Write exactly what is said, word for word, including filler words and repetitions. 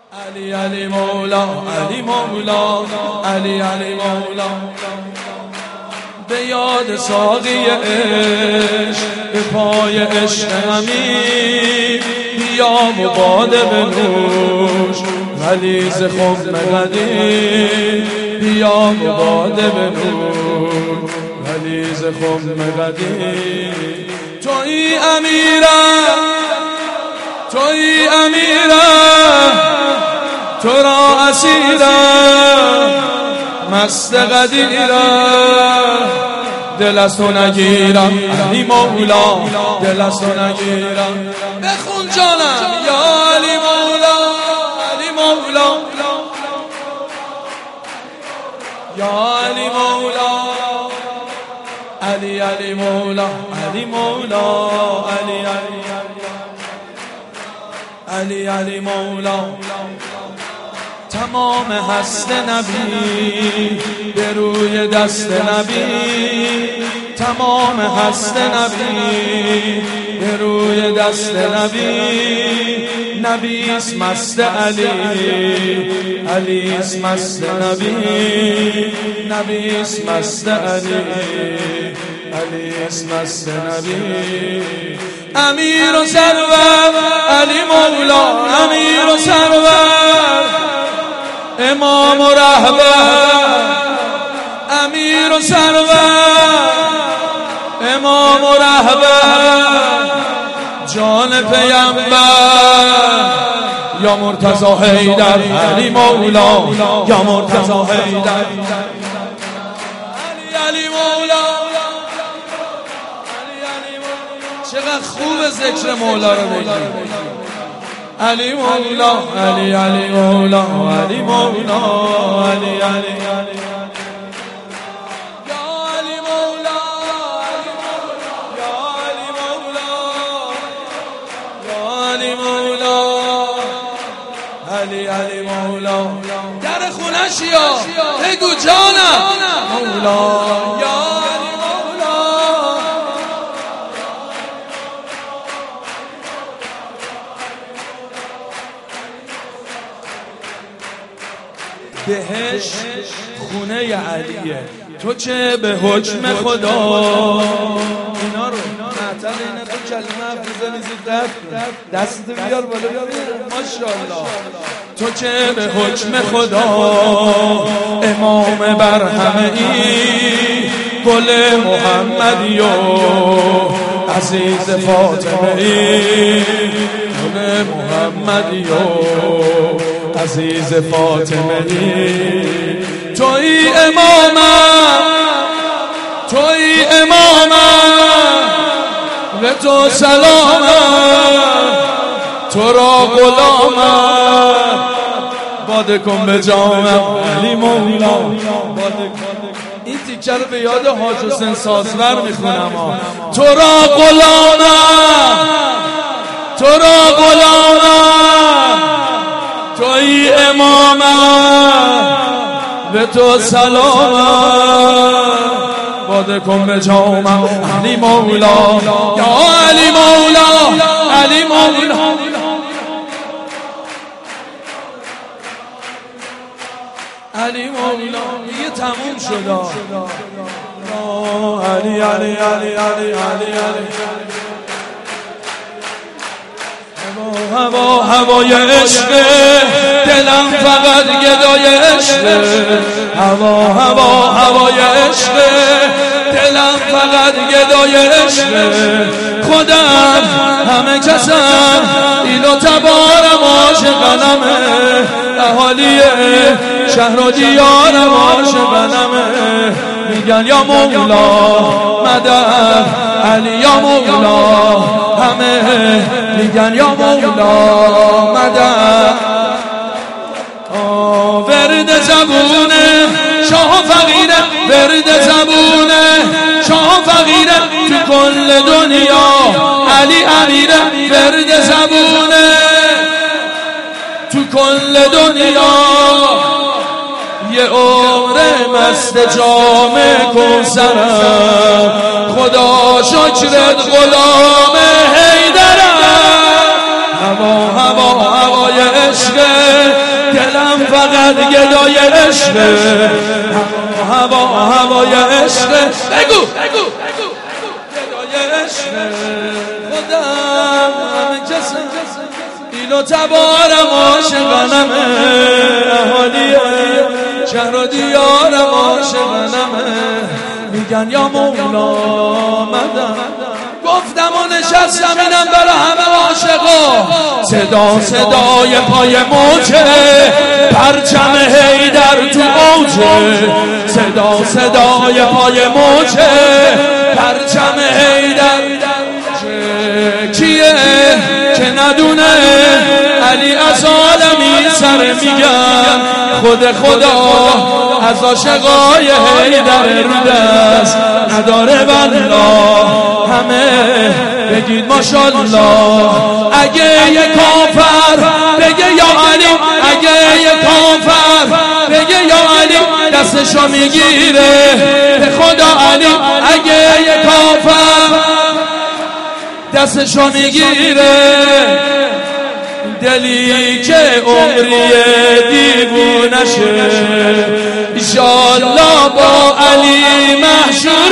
علی علی مولا، علی مولا، علی علی مولا. به یاد ساقی عشق، به پای عشق امیر، بیا و باده بنوش غلیظ خم قدیم، بیا و باده بنوش غلیظ خم قدیم. تویی امیرم، تویی امیرم، تو را اسیرم، مست قدیرم، دل از تو نگیرم. علی مولا، دل از تو نگیرم. بخون جانم یا علی مولا، علی مولا، یا علی مولا، علی علی مولا، علی مولا، علی علی علی علی مولا. تمام هست نبی به روی دست نبی، تمام هست نبی به روی دست نبی. نبیست مست علی، علیست مست نبی، نبیست مست علی، علیست مست نبی. امیر و سرور علی مولا، امیر و سرور، امام و رهبر، امیر و سرور، امام و رهبر، جان پیامبر، یا مرتضی حیدر. علی مولا، یا مرتضی حیدر. علی علی مولا، علی علی مولا. چقدر خوب ذکر مولا رو بگیم. علی مولا، علی علی مولا، علی مولا، علی علی علی. یا علی مولا، علی مولا، یا علی مولا، یا علی مولا، علی علی مولا. در خونش یا بگو جانم مولا، یا علی مولا. بهش خونه علیه، تو چه به حکم خدا. اینا رو معطل اینا تو کلمه حرف بزنی زود دست بیار بالا بیار ماشاءالله. تو چه به حکم خدا امام بر همه ای، گل محمدی و عزیز فاطمه ای، گل محمدی و عزیز فاطمه ای. تویی امامم، تویی امامم، به تو سلامم، تو را غلامم، باده کن به جامم. علی مولا، باده کن. این تیکه رو به یاد حاج حسین سازور میخونم. تو را غلامم، تو را غلامم، تویی امامم، به تو سلامم، باده کن به جامم. علی مولا، یا علی مولا، علی مولا. علی مولا دیگه تموم شد. علی علی علی علی علی علی. هوا هوای عشق، دلم فقط گدای عشق. هوا هوا هوای عشق، دلم فقط گدای عشق. خودم همه کسم ایل و تبارم عاشقنمه، اهالی شهر و دیارم عاشقنمه. میگن یا مولا مدد، علی یا مولا، همه میگن یا مولا مدد. ورد زبونه شاه فقیره، ورد زبونه شاه فقیره، تو کل دنیا علی امیره. ورد زبونه تو کل دنیا، یه عمر مست جام کوثرم، خدا شکرت غلام حیدرم. هوا هوا هوای عشق، فقط گدای عشقه، هوا هوای عشقه. بگو بگو گدای عشقه. خودم همه کسم ایل و تبارم عاشقنمه، اهالیه شهر و دیارم عاشقنمه. میگن یا مولا مدد، گفتم و نشستم اینم برای همه عاشقا. صدا صدای پای موجه، پرچم حیدر تو اوجه. صدا صدای پای موجه، پرچم حیدر. کیه که ندونه علی از عالمی سر میگن، خود خدا از عاشقای حیدر رو دست نداره والله. همه بگید ماشاءالله. اگه یه کافر بگه یا علی، اگه یه کافر بگه یا علی، دستشو میگیره به خدا علی. اگه یه کافر دستشو میگیره، دلی که عمری دیوونشه، ایشالله با علی محشور